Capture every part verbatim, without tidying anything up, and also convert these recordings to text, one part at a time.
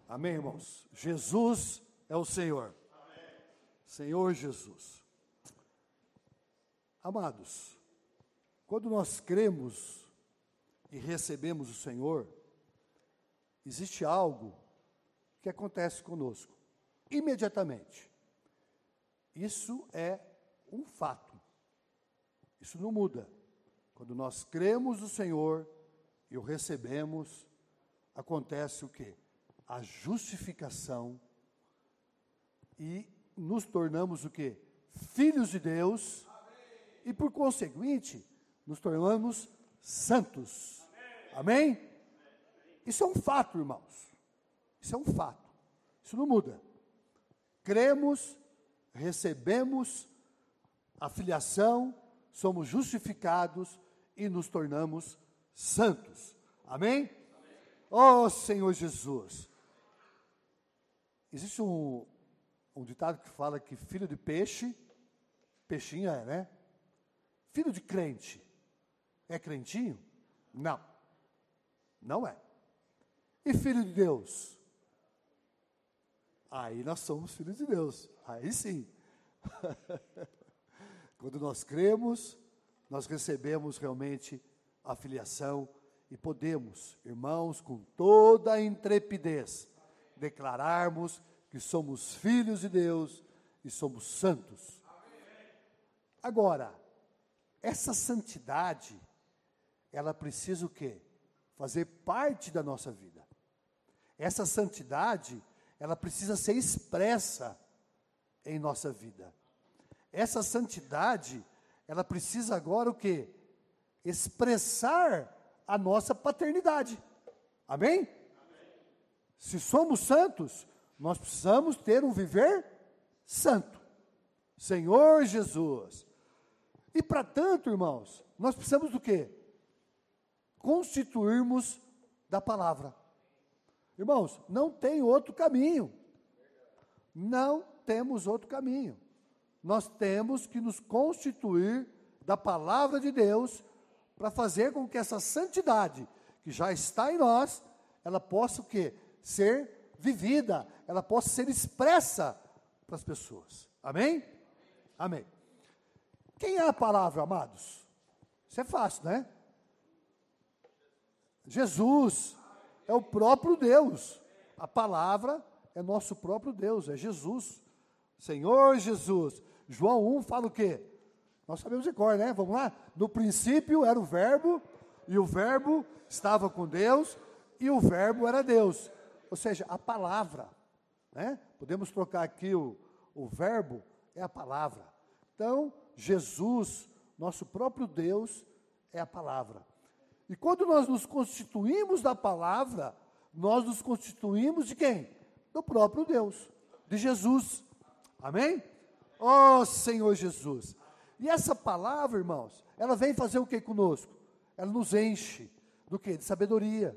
Amém, irmãos? Jesus é o Senhor. Amém. Senhor Jesus. Amados, quando nós cremos e recebemos o Senhor, existe algo que acontece conosco, imediatamente. Isso é um fato. Isso não muda. Quando nós cremos no Senhor e o recebemos, acontece o quê? A justificação, e nos tornamos o quê? Filhos de Deus. Amém. E por conseguinte, nos tornamos santos. Amém? Amém? Isso é um fato, irmãos. Isso é um fato. Isso não muda. Cremos, recebemos a filiação, somos justificados e nos tornamos santos. Amém? Ó Senhor Jesus. Existe um, um ditado que fala que filho de peixe, peixinho é, né? Filho de crente, é crentinho? Não. Não é. E filho de Deus? Aí nós somos filhos de Deus. Aí sim. Quando nós cremos, nós recebemos realmente a filiação e podemos, irmãos, com toda a intrepidez, declararmos que somos filhos de Deus e somos santos. Agora, essa santidade, ela precisa o quê? Fazer parte da nossa vida. Essa santidade, ela precisa ser expressa em nossa vida. Essa santidade, ela precisa agora o quê? Expressar a nossa paternidade. Amém? Amém? Se somos santos, nós precisamos ter um viver santo. Senhor Jesus. E para tanto, irmãos, nós precisamos do quê? Constituirmos da palavra. Irmãos, não tem outro caminho. Não temos outro caminho. Nós temos que nos constituir da palavra de Deus para fazer com que essa santidade que já está em nós, ela possa o quê? Ser vivida, ela possa ser expressa para as pessoas. Amém? Amém. Quem é a palavra, amados? Isso é fácil, né? Jesus é o próprio Deus. A palavra é nosso próprio Deus, é Jesus. Senhor Jesus. João um fala o quê? Nós sabemos de cor, né? Vamos lá? No princípio era o verbo, e o verbo estava com Deus, e o verbo era Deus. Ou seja, a palavra, né? Podemos trocar aqui o, o verbo, é a palavra. Então, Jesus, nosso próprio Deus, é a palavra. E quando nós nos constituímos da palavra, nós nos constituímos de quem? Do próprio Deus, de Jesus. Amém? Ó Senhor Jesus. E essa palavra, irmãos, ela vem fazer o que conosco? Ela nos enche do que? De sabedoria.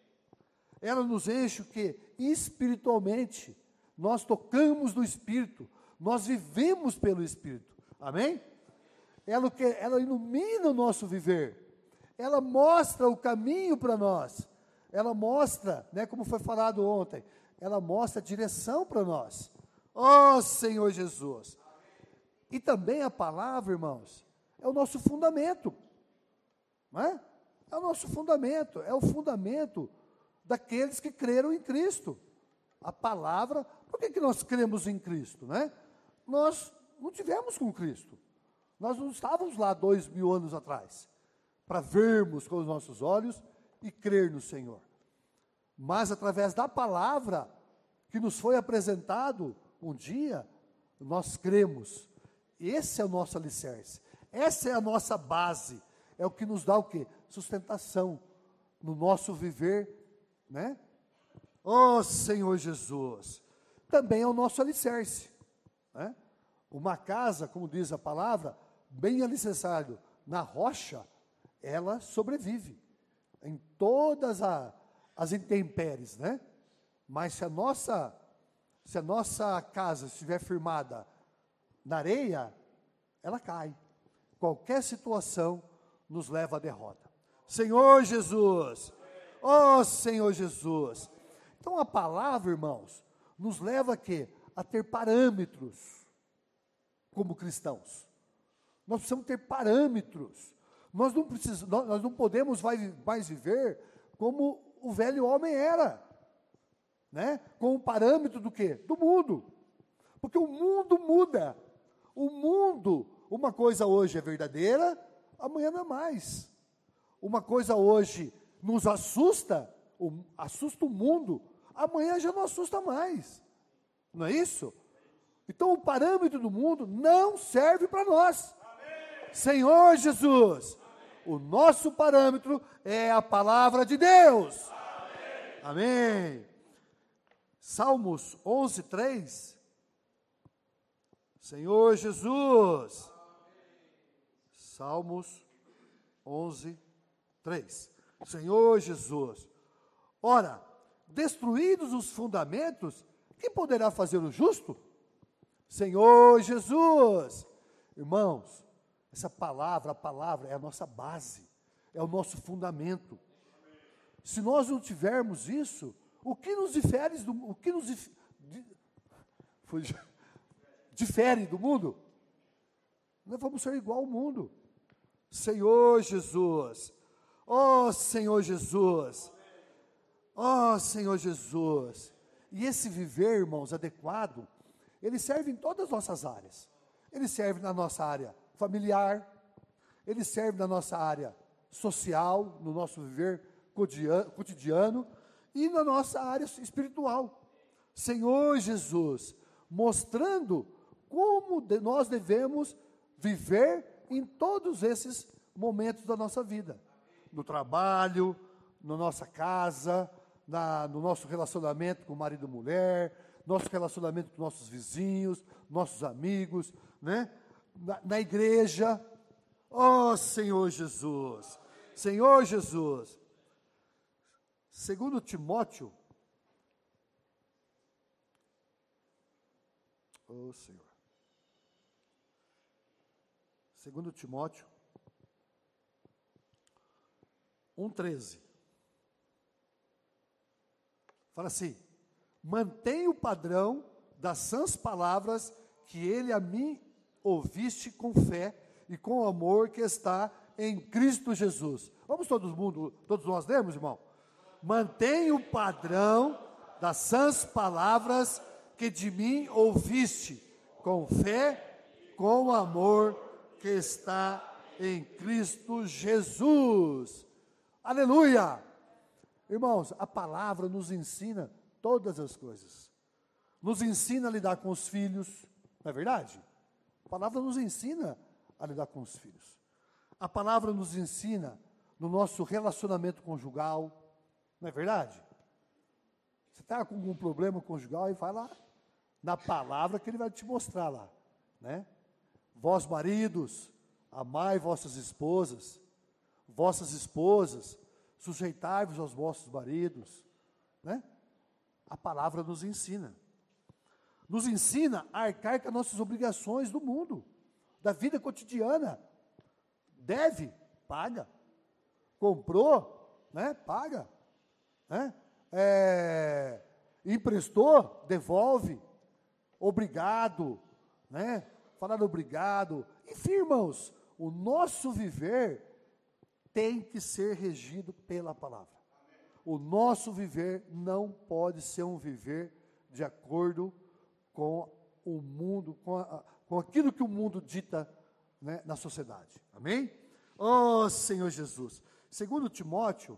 Ela nos enche o que? Espiritualmente. Nós tocamos no Espírito. Nós vivemos pelo Espírito. Amém? Ela, ela ilumina o nosso viver. Ela mostra o caminho para nós. Ela mostra, né, como foi falado ontem, ela mostra a direção para nós. Ó Senhor Jesus. E também a palavra, irmãos, é o nosso fundamento. Não é? É o nosso fundamento, é o fundamento daqueles que creram em Cristo. A palavra, por que, que nós cremos em Cristo, né? Nós não tivemos com Cristo. Nós não estávamos lá dois mil anos atrás, para vermos com os nossos olhos e crer no Senhor. Mas através da palavra que nos foi apresentado um dia, nós cremos. Esse é o nosso alicerce. Essa é a nossa base. É o que nos dá o quê? Sustentação no nosso viver, né? Oh, Senhor Jesus. Também é o nosso alicerce, né? Uma casa, como diz a palavra, bem alicerçado na rocha, ela sobrevive em todas a, as intempéries, né? Mas se a nossa, se a nossa casa estiver firmada na areia, ela cai. Qualquer situação nos leva à derrota. Senhor Jesus, ó Senhor Jesus. Então a palavra, irmãos, nos leva a quê? A ter parâmetros como cristãos. Nós precisamos ter parâmetros. Nós não, precisamos, nós não podemos mais viver como o velho homem era, né? Com o parâmetro do quê? Do mundo. Porque o mundo muda. O mundo, uma coisa hoje é verdadeira, amanhã não é mais. Uma coisa hoje nos assusta, o, assusta o mundo, amanhã já não assusta mais. Não é isso? Então o parâmetro do mundo não serve para nós. Amém. Senhor Jesus, amém. O nosso parâmetro é a palavra de Deus. Amém. Amém. Salmos onze, três. Senhor Jesus. Salmos onze, três. Senhor Jesus. Ora, destruídos os fundamentos, quem poderá fazer o justo? Senhor Jesus. Irmãos, essa palavra, a palavra é a nossa base, é o nosso fundamento. Se nós não tivermos isso, o que nos difere do, o que nos dif, di, foi, difere do mundo? Nós vamos ser igual ao mundo. Senhor Jesus. Ó Senhor Jesus. Ó Senhor Jesus. E esse viver, irmãos, adequado, ele serve em todas as nossas áreas. Ele serve na nossa área familiar, ele serve na nossa área social, no nosso viver cotidiano e na nossa área espiritual. Senhor Jesus, mostrando como de, nós devemos viver em todos esses momentos da nossa vida. No trabalho, na nossa casa, na, no nosso relacionamento com o marido e mulher, nosso relacionamento com nossos vizinhos, nossos amigos, né? na, na igreja. Ó Senhor Jesus, Senhor Jesus. Segundo Timóteo, ó Senhor. Segundo Timóteo um, treze. Fala assim: mantém o padrão das sãs palavras que ele a mim ouviste com fé e com amor que está em Cristo Jesus. Vamos todos mundo, todos nós lemos, irmão? Mantém o padrão das sãs palavras que de mim ouviste com fé, com amor que está em Cristo Jesus. Aleluia! Irmãos, a palavra nos ensina todas as coisas. Nos ensina a lidar com os filhos, não é verdade? A palavra nos ensina a lidar com os filhos. A palavra nos ensina no nosso relacionamento conjugal, não é verdade? Você está com algum problema conjugal e vai lá na palavra que ele vai te mostrar lá, né? Vós maridos, amai vossas esposas, vossas esposas, sujeitai-vos aos vossos maridos, né? A palavra nos ensina. Nos ensina a arcar com as nossas obrigações do mundo, da vida cotidiana. Deve, paga. Comprou, né? Paga. Né? É, emprestou, devolve. Obrigado, né? Falar obrigado. Enfim, irmãos, o nosso viver tem que ser regido pela palavra. O nosso viver não pode ser um viver de acordo com o mundo, com, a, com aquilo que o mundo dita, né, na sociedade. Amém? Oh, Senhor Jesus. Segundo Timóteo,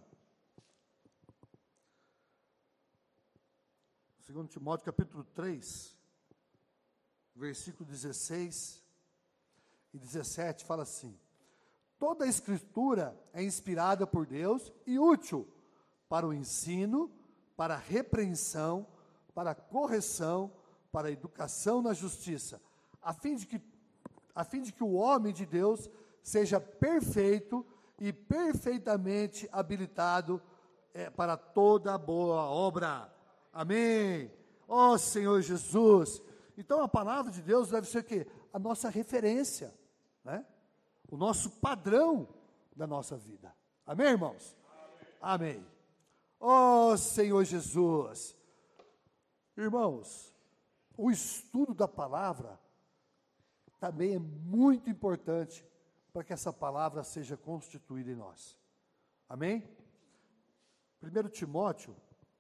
segundo Timóteo, capítulo três, versículo dezesseis e dezessete, fala assim: toda a Escritura é inspirada por Deus e útil para o ensino, para a repreensão, para a correção, para a educação na justiça, a fim de que, a fim de que o homem de Deus seja perfeito e perfeitamente habilitado é, para toda boa obra. Amém. Ó oh, Senhor Jesus. Então a palavra de Deus deve ser o quê? A nossa referência, né? O nosso padrão da nossa vida. Amém, irmãos? Amém. Amém. Oh, Senhor Jesus. Irmãos, o estudo da palavra também é muito importante para que essa palavra seja constituída em nós. Amém? primeiro Timóteo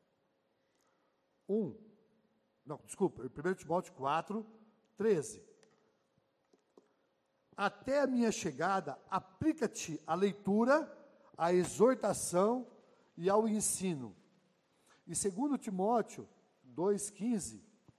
um, não, desculpa, primeiro Timóteo quatro, treze. Até a minha chegada, aplica-te à leitura, à exortação e ao ensino. E segundo Timóteo dois, quinze.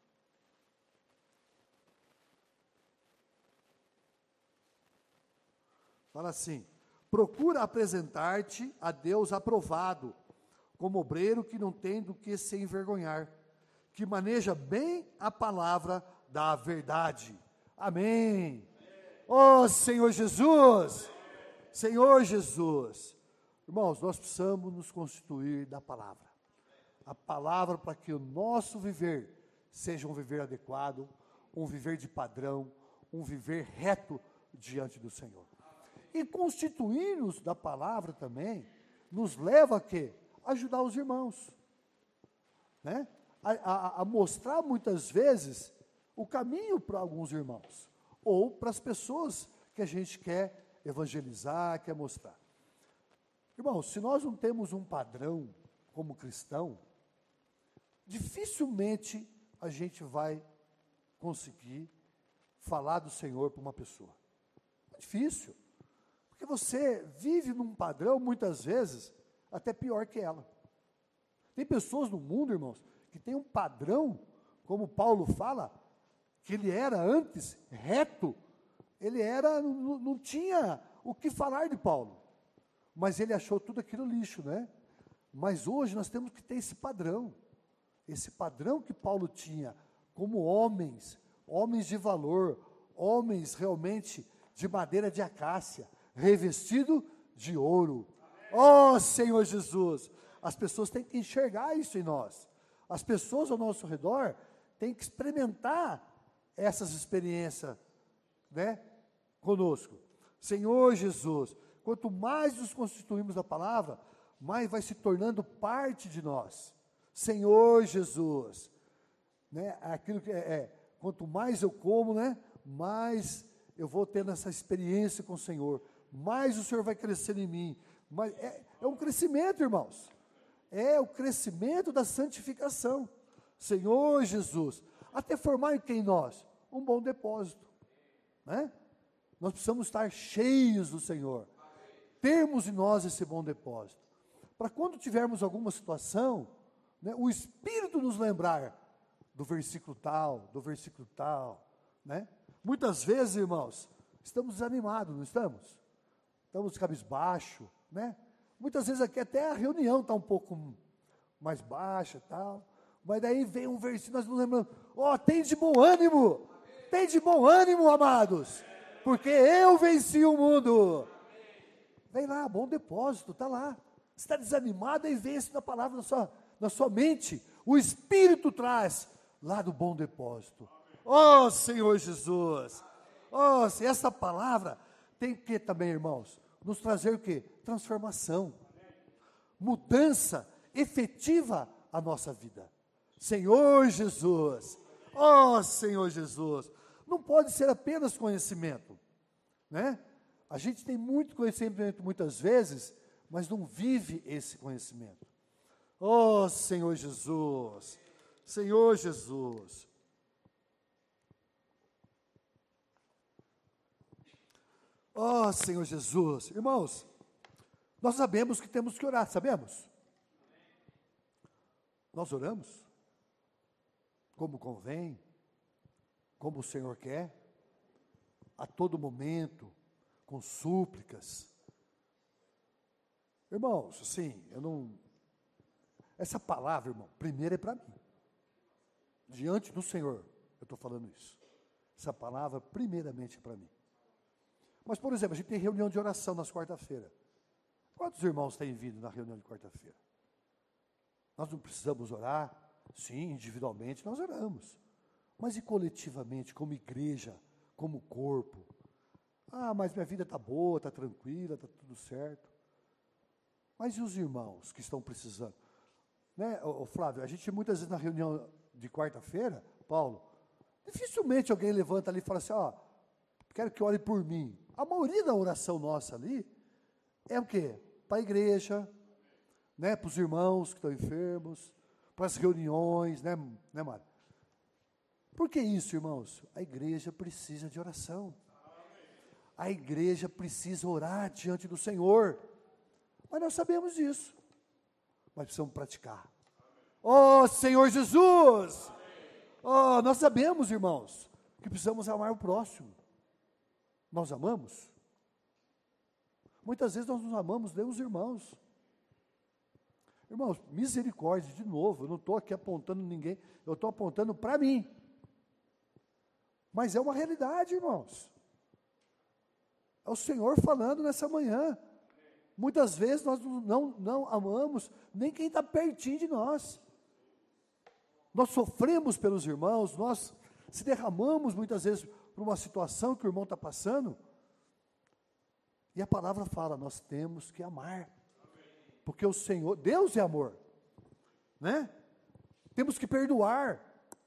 Fala assim: procura apresentar-te a Deus aprovado, como obreiro que não tem do que se envergonhar, que maneja bem a palavra da verdade. Amém. Oh, Senhor Jesus! Senhor Jesus! Irmãos, nós precisamos nos constituir da palavra. A palavra para que o nosso viver seja um viver adequado, um viver de padrão, um viver reto diante do Senhor. E constituir-nos da palavra também nos leva a quê? Ajudar os irmãos, né? A, a, a mostrar muitas vezes o caminho para alguns irmãos, ou para as pessoas que a gente quer evangelizar, quer mostrar. Irmãos, se nós não temos um padrão como cristão, dificilmente a gente vai conseguir falar do Senhor para uma pessoa. É difícil, porque você vive num padrão, muitas vezes, até pior que ela. Tem pessoas no mundo, irmãos, que tem um padrão, como Paulo fala, que ele era antes reto, ele era, não, não tinha o que falar de Paulo, mas ele achou tudo aquilo lixo, né? Mas hoje nós temos que ter esse padrão, esse padrão que Paulo tinha, como homens, homens de valor, homens realmente de madeira de acácia, revestido de ouro. Oh, Senhor Jesus, as pessoas têm que enxergar isso em nós. As pessoas ao nosso redor têm que experimentar essas experiências, né, conosco. Senhor Jesus, quanto mais nos constituímos da palavra, mais vai se tornando parte de nós. Senhor Jesus, né, aquilo que é, é quanto mais eu como, né, mais eu vou tendo essa experiência com o Senhor, mais o Senhor vai crescer em mim. Mas é, é um crescimento, irmãos. É o crescimento da santificação. Senhor Jesus, até formar em quem nós? Um bom depósito, né? Nós precisamos estar cheios do Senhor, termos em nós esse bom depósito, para quando tivermos alguma situação, né, o Espírito nos lembrar do versículo tal, do versículo tal, né? Muitas vezes, irmãos, estamos desanimados, não estamos? Estamos cabisbaixo, né? Muitas vezes aqui até a reunião está um pouco mais baixa e tal, mas daí vem um versículo, nós nos lembramos, ó, oh, tem de bom ânimo, tem de bom ânimo, amados, porque eu venci o mundo. Vem lá, bom depósito, está lá. Você está desanimado, aí vem isso na palavra, na sua, na sua mente, o Espírito traz lá do bom depósito. Oh, Senhor Jesus, oh, essa palavra tem que também, irmãos, nos trazer o quê? Transformação, mudança efetiva à nossa vida. Senhor Jesus, oh Senhor Jesus, não pode ser apenas conhecimento, né? A gente tem muito conhecimento muitas vezes, mas não vive esse conhecimento. Oh Senhor Jesus, Senhor Jesus. Oh Senhor Jesus, irmãos, nós sabemos que temos que orar, sabemos? Nós oramos como convém, como o Senhor quer, a todo momento, com súplicas. Irmãos, assim, eu não... Essa palavra, irmão, primeiro é para mim. Diante do Senhor, eu estou falando isso. Essa palavra, primeiramente, é para mim. Mas, por exemplo, a gente tem reunião de oração nas quarta-feiras. Quantos irmãos têm vindo na reunião de quarta-feira? Nós não precisamos orar? Sim, individualmente nós oramos. Mas e coletivamente, como igreja, como corpo? Ah, mas minha vida está boa, está tranquila, está tudo certo. Mas e os irmãos que estão precisando? né, ô, ô Flávio, a gente muitas vezes na reunião de quarta-feira, Paulo, dificilmente alguém levanta ali e fala assim, ó, quero que ore por mim. A maioria da oração nossa ali é o quê? Para a igreja, né, para os irmãos que estão enfermos, para as reuniões, né, né, Mário? Por que isso, irmãos? A igreja precisa de oração. A igreja precisa orar diante do Senhor. Mas nós sabemos disso. Mas precisamos praticar. Oh, Senhor Jesus! Oh, nós sabemos, irmãos, que precisamos amar o próximo. Nós amamos? Muitas vezes nós não amamos nem os irmãos. Irmãos, misericórdia, de novo, eu não estou aqui apontando ninguém, eu estou apontando para mim. Mas é uma realidade, irmãos. É o Senhor falando nessa manhã. Muitas vezes nós não, não amamos nem quem está pertinho de nós. Nós sofremos pelos irmãos, nós se derramamos muitas vezes por uma situação que o irmão está passando. E a palavra fala, nós temos que amar. Porque o Senhor, Deus é amor. Né? Temos que perdoar.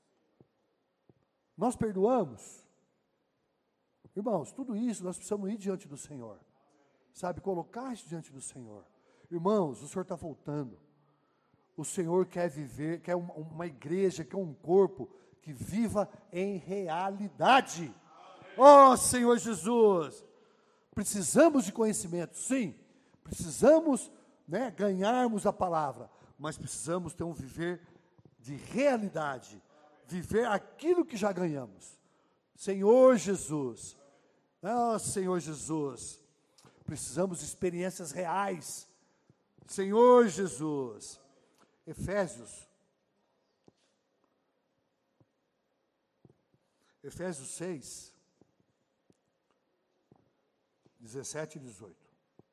Nós perdoamos. Irmãos, tudo isso nós precisamos ir diante do Senhor. Sabe, colocar isso diante do Senhor. Irmãos, o Senhor está voltando. O Senhor quer viver, quer uma, uma igreja, quer um corpo que viva em realidade. Ó, oh, Senhor Jesus! Precisamos de conhecimento, sim. Precisamos, né, ganharmos a palavra. Mas precisamos ter um viver de realidade. Viver aquilo que já ganhamos. Senhor Jesus. Oh, Senhor Jesus. Precisamos de experiências reais. Senhor Jesus. Efésios. Efésios seis, dezessete e dezoito.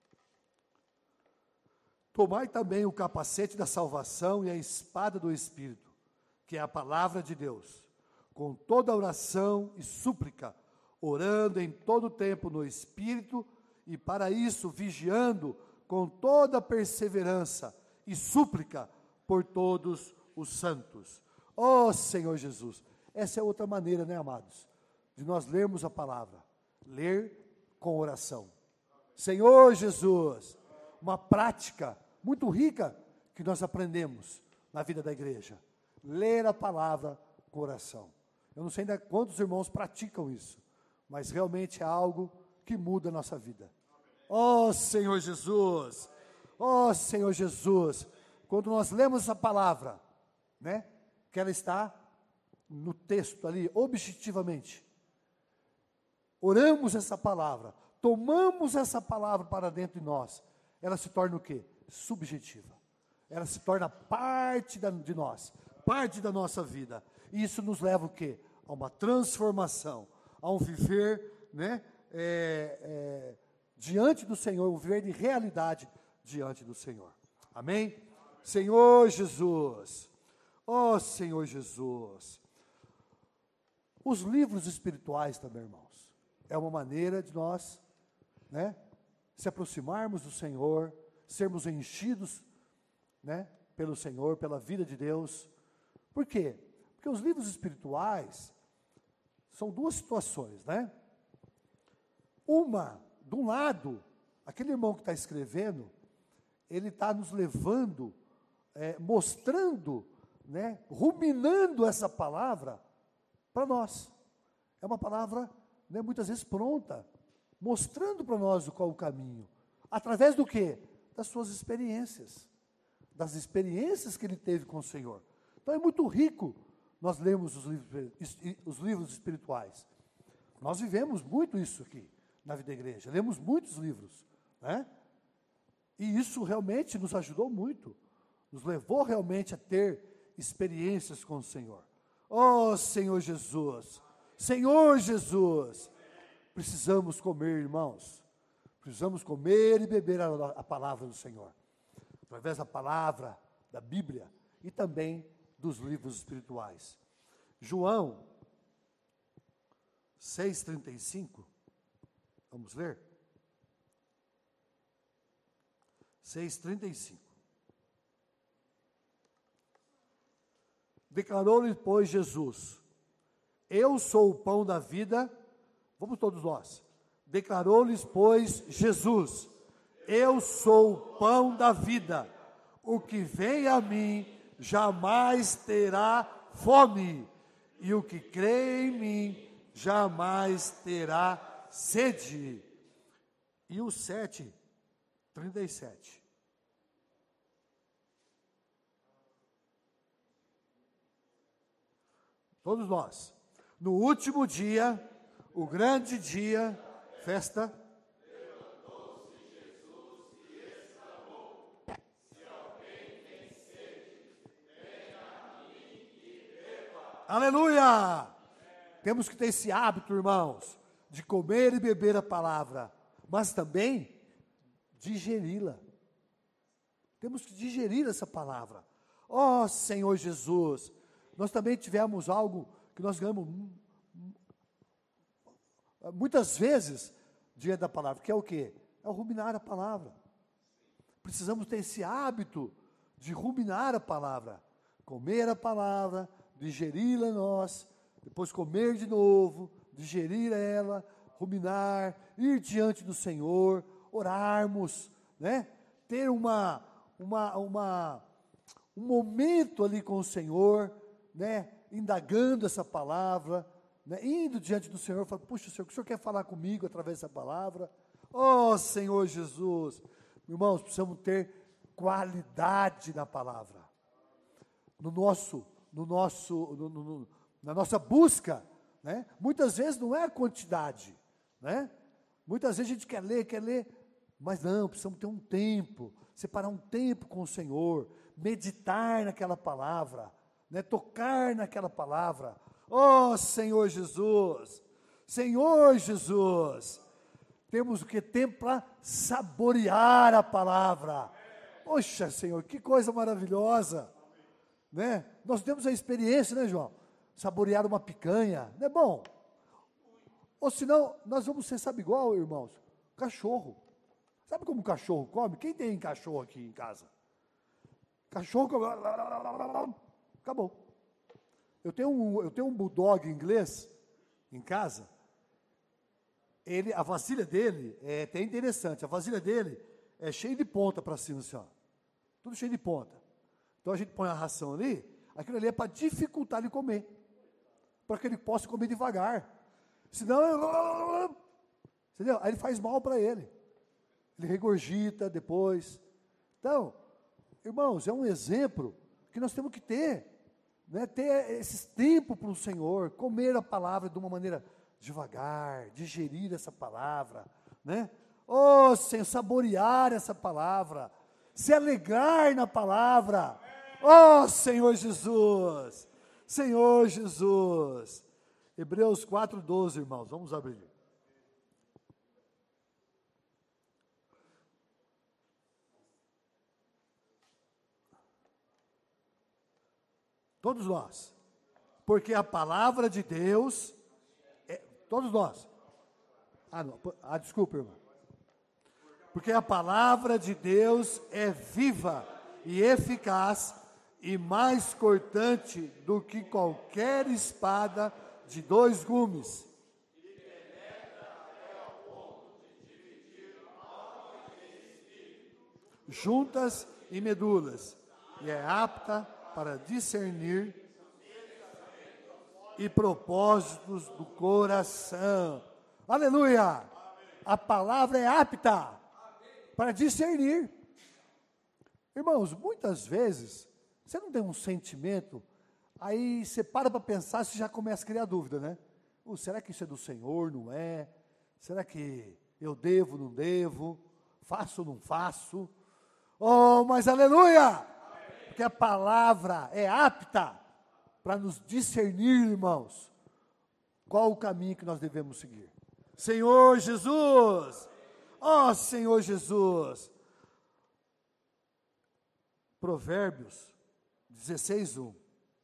Tomai também o capacete da salvação e a espada do Espírito, que é a palavra de Deus, com toda oração e súplica, orando em todo tempo no Espírito, e para isso vigiando com toda perseverança e súplica por todos os santos. Ó Senhor Jesus, essa é outra maneira, né, amados, de nós lermos a palavra, ler com oração. Senhor Jesus, uma prática muito rica que nós aprendemos na vida da igreja, ler a palavra com oração. Eu não sei ainda quantos irmãos praticam isso, mas realmente é algo que muda a nossa vida. Ó Senhor Jesus, ó Senhor Jesus, quando nós lemos essa palavra, né, que ela está no texto ali, objetivamente, oramos essa palavra, tomamos essa palavra para dentro de nós, ela se torna o quê? Subjetiva. Ela se torna parte da, de nós, parte da nossa vida. E isso nos leva o quê? A uma transformação, a um viver, né, é, é, diante do Senhor, um viver de realidade diante do Senhor. Amém? Senhor Jesus, ó Senhor Jesus. Os livros espirituais também, irmãos, é uma maneira de nós, né, se aproximarmos do Senhor, sermos enchidos, né, pelo Senhor, pela vida de Deus. Por quê? Porque os livros espirituais são duas situações, né? Uma, de um lado, aquele irmão que está escrevendo, ele está nos levando, é, mostrando, né, ruminando essa palavra para nós. É uma palavra, né, muitas vezes pronta, mostrando para nós qual o caminho. Através do quê? Das suas experiências. Das experiências que ele teve com o Senhor. Então é muito rico nós lermos os livros, os livros espirituais. Nós vivemos muito isso aqui na vida da igreja. Lemos muitos livros, né? E isso realmente nos ajudou muito. Nos levou realmente a ter experiências com o Senhor. Oh, Senhor Jesus! Senhor Jesus! Precisamos comer, irmãos. Precisamos comer e beber a, a palavra do Senhor. Através da palavra, da Bíblia e também dos livros espirituais. João seis, trinta e cinco. Vamos ler? seis, trinta e cinco. Declarou-lhe, pois, Jesus: eu sou o pão da vida. Vamos todos nós. Declarou-lhes, pois, Jesus: eu sou o pão da vida. O que vem a mim jamais terá fome, e o que crê em mim jamais terá sede. E o sete, trinta e sete. Todos nós. No último dia, o grande dia, festa. Aleluia! Temos que ter esse hábito, irmãos, de comer e beber a palavra, mas também digeri-la. Temos que digerir essa palavra. Ó oh, Senhor Jesus, nós também tivemos algo que nós ganhamos muitas vezes diante da palavra, que é o quê? É o ruminar a palavra. Precisamos ter esse hábito de ruminar a palavra, comer a palavra, digeri-la em nós, depois comer de novo, digerir ela, ruminar, ir diante do Senhor, orarmos, né? Ter uma, uma, uma, um momento ali com o Senhor, né? Indagando essa palavra, né? Indo diante do Senhor, falando, puxa, Senhor, o que o Senhor quer falar comigo através dessa palavra? Oh, Senhor Jesus! Irmãos, precisamos ter qualidade na palavra. No nosso, no nosso, no, no, na nossa busca, né? Muitas vezes não é quantidade, né? Muitas vezes a gente quer ler, quer ler, mas não, precisamos ter um tempo, separar um tempo com o Senhor, meditar naquela palavra, né? Tocar naquela palavra. Oh, Senhor Jesus, Senhor Jesus, temos o que? Tempo para saborear a palavra. Poxa, Senhor, que coisa maravilhosa, né? Nós temos a experiência, né, João? Saborear uma picanha, não é bom? Ou senão, nós vamos ser, sabe igual, irmãos? Cachorro. Sabe como o cachorro come? Quem tem cachorro aqui em casa? Cachorro come. Acabou. Eu tenho um, eu tenho um bulldog inglês em casa. Ele, a vasilha dele é até interessante. A vasilha dele é cheia de ponta para cima, assim, ó. Tudo cheio de ponta. Então a gente põe a ração ali, aquilo ali é para dificultar ele comer. Para que ele possa comer devagar. Senão, entendeu? Aí ele faz mal para ele. Ele regurgita depois. Então, irmãos, é um exemplo que nós temos que ter. Né, ter esse tempo para o Senhor, comer a palavra de uma maneira devagar, digerir essa palavra, né? Oh, Senhor, saborear essa palavra, se alegrar na palavra. Oh, Senhor Jesus, Senhor Jesus. Hebreus quatro, doze, irmãos, vamos abrir. Todos nós, porque a palavra de Deus, é, todos nós, ah, não, ah, desculpa, irmão, porque a palavra de Deus é viva e eficaz e mais cortante do que qualquer espada de dois gumes. Juntas e medulas, e é apta para discernir e propósitos do coração. Aleluia! A palavra é apta para discernir. Irmãos, muitas vezes, você não tem um sentimento, aí você para para pensar, você já começa a criar dúvida, né? Uh, será que isso é do Senhor, não é? Será que eu devo, não devo? Faço, não faço? Oh, mas aleluia! Porque a palavra é apta para nos discernir, irmãos, qual o caminho que nós devemos seguir. Senhor Jesus, ó Senhor Jesus. Provérbios dezesseis, um.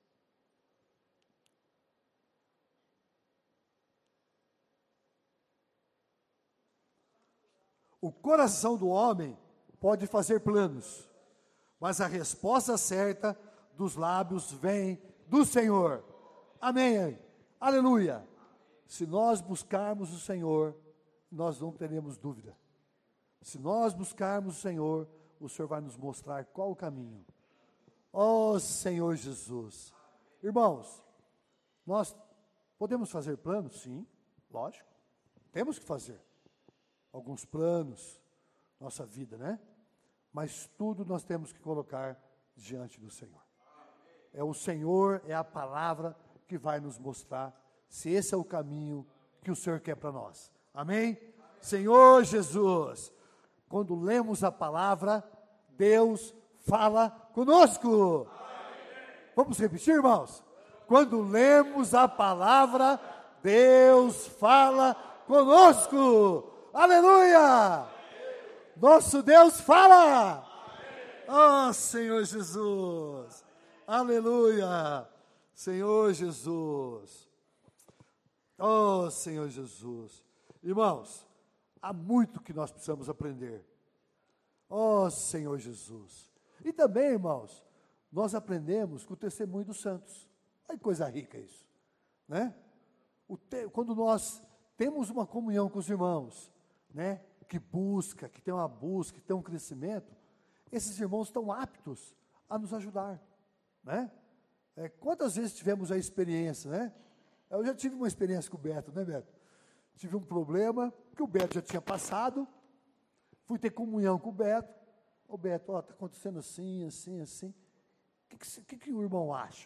O coração do homem pode fazer planos, mas a resposta certa dos lábios vem do Senhor. Amém. Aleluia. Se nós buscarmos o Senhor, nós não teremos dúvida. Se nós buscarmos o Senhor, o Senhor vai nos mostrar qual o caminho. Ó Senhor Jesus. Irmãos, nós podemos fazer planos? Sim, lógico. Temos que fazer alguns planos, nossa vida, né? Mas tudo nós temos que colocar diante do Senhor. É o Senhor, é a palavra que vai nos mostrar se esse é o caminho que o Senhor quer para nós. Amém? Amém? Senhor Jesus, quando lemos a palavra, Deus fala conosco. Amém. Vamos repetir, irmãos? Quando lemos a palavra, Deus fala conosco. Aleluia! Amém. Nosso Deus fala. Oh, Senhor Jesus. Aleluia. Senhor Jesus. Oh, Senhor Jesus. Irmãos, há muito que nós precisamos aprender. Oh, Senhor Jesus. E também, irmãos, nós aprendemos com o testemunho dos santos. Olha que coisa rica isso, né? O te, quando nós temos uma comunhão com os irmãos, né? Que busca, que tem uma busca, que tem um crescimento, esses irmãos estão aptos a nos ajudar, né? É, quantas vezes tivemos a experiência, né? Eu já tive uma experiência com o Beto, né, Beto? Tive um problema que o Beto já tinha passado, fui ter comunhão com o Beto. Ô Beto, ó, está acontecendo assim, assim, assim. O que, que, que, que o irmão acha?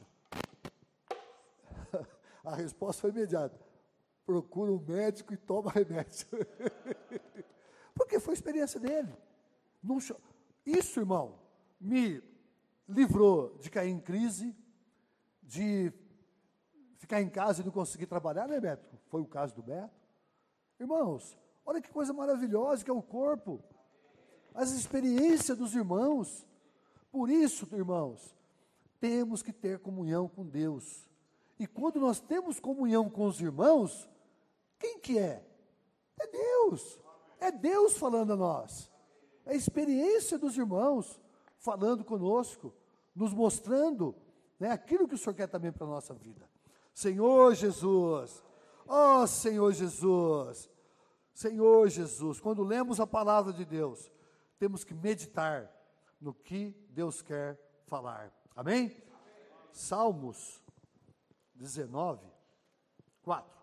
A resposta foi imediata. Procura um médico e toma remédio. Porque foi a experiência dele. Não, isso, irmão, me livrou de cair em crise, de ficar em casa e não conseguir trabalhar, né, Beto? Foi o caso do Beto. Irmãos, olha que coisa maravilhosa que é o corpo. As experiências dos irmãos. Por isso, irmãos, temos que ter comunhão com Deus. E quando nós temos comunhão com os irmãos, quem que é? É Deus. É Deus falando a nós. É a experiência dos irmãos falando conosco, nos mostrando, né, aquilo que o Senhor quer também para a nossa vida. Senhor Jesus, ó oh, Senhor Jesus, Senhor Jesus, quando lemos a palavra de Deus, temos que meditar no que Deus quer falar. Amém? Amém. Salmos dezenove, quatro.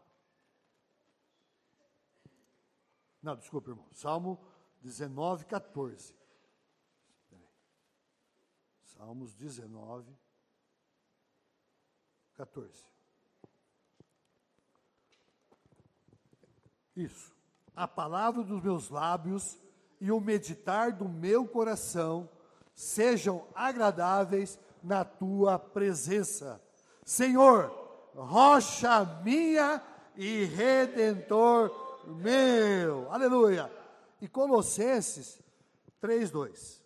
Não, desculpa, irmão. Salmo dezenove, quatorze. Salmos dezenove, quatorze. Isso. A palavra dos meus lábios e o meditar do meu coração sejam agradáveis na tua presença. Senhor, rocha minha e redentor meu. Aleluia. E Colossenses três, dois.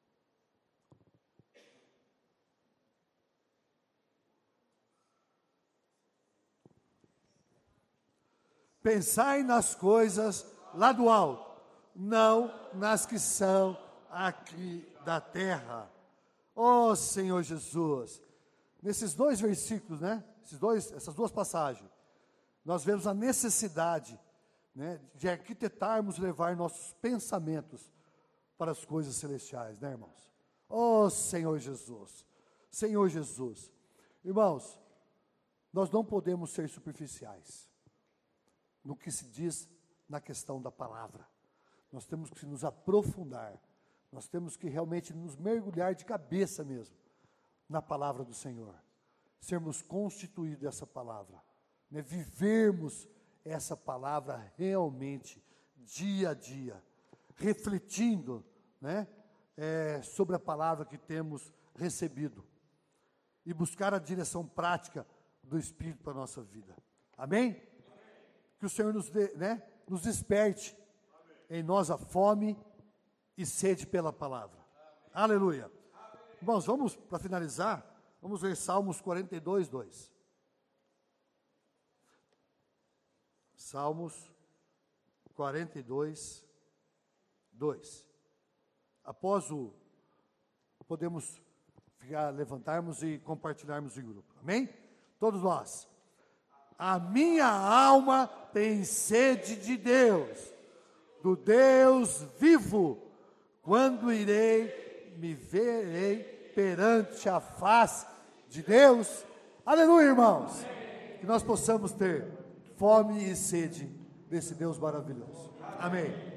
Pensai nas coisas lá do alto, não nas que são aqui da terra. Ó oh, Senhor Jesus. Nesses dois versículos, né? Esses dois, essas duas passagens, nós vemos a necessidade, né, de arquitetarmos, levar nossos pensamentos para as coisas celestiais, né, irmãos? Ó oh, Senhor Jesus. Senhor Jesus. Irmãos, nós não podemos ser superficiais no que se diz na questão da palavra. Nós temos que nos aprofundar, nós temos que realmente nos mergulhar de cabeça mesmo na palavra do Senhor, sermos constituídos dessa palavra, né? Vivermos essa palavra realmente, dia a dia, refletindo, né? é, sobre a palavra que temos recebido, e buscar a direção prática do Espírito para a nossa vida. Amém? Que o Senhor nos, dê, né, nos desperte. Amém. Em nós a fome e sede pela palavra. Amém. Aleluia. Amém. Irmãos, vamos, para finalizar, vamos ler Salmos quarenta e dois, dois. Salmos quarenta e dois, dois. Após o, podemos ficar, levantarmos e compartilharmos em grupo. Amém? Todos nós. A minha alma tem sede de Deus, do Deus vivo. Quando irei, me verei perante a face de Deus. Aleluia, irmãos. Que nós possamos ter fome e sede desse Deus maravilhoso. Amém.